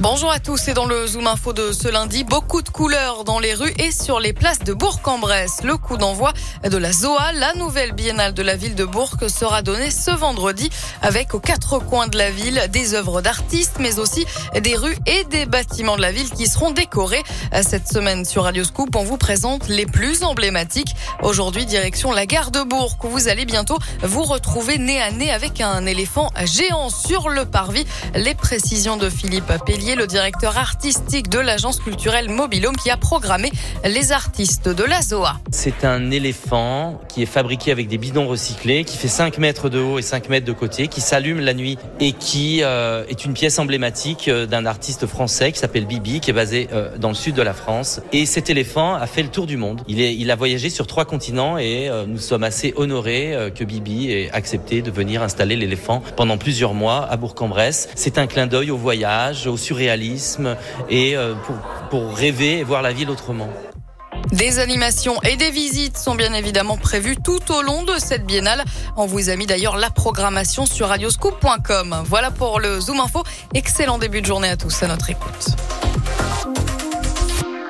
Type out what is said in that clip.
Bonjour à tous et dans le Zoom Info de ce lundi, beaucoup de couleurs dans les rues et sur les places de Bourg-en-Bresse. Le coup d'envoi de la ZOA, la nouvelle biennale de la ville de Bourg, sera donné ce vendredi avec aux quatre coins de la ville des œuvres d'artistes mais aussi des rues et des bâtiments de la ville qui seront décorés. Cette semaine sur Radio Scoop, on vous présente les plus emblématiques. Aujourd'hui, direction la gare de Bourg où vous allez bientôt vous retrouver nez à nez avec un éléphant géant sur le parvis. Les précisions de Philippe Pellier, le directeur artistique de l'agence culturelle Mobilhome qui a programmé les artistes de la ZOA. C'est un éléphant qui est fabriqué avec des bidons recyclés, qui fait 5 mètres de haut et 5 mètres de côté, qui s'allume la nuit et qui est une pièce emblématique d'un artiste français qui s'appelle Bibi, qui est basé dans le sud de la France. Et cet éléphant a fait le tour du monde. Il a voyagé sur 3 continents et nous sommes assez honorés que Bibi ait accepté de venir installer l'éléphant pendant plusieurs mois à Bourg-en-Bresse. C'est un clin d'œil au voyage, au surréalisme et pour rêver et voir la ville autrement. Des animations et des visites sont bien évidemment prévues tout au long de cette biennale. On vous a mis d'ailleurs la programmation sur radioscoop.com. Voilà pour le Zoom Info. Excellent début de journée à tous à notre écoute.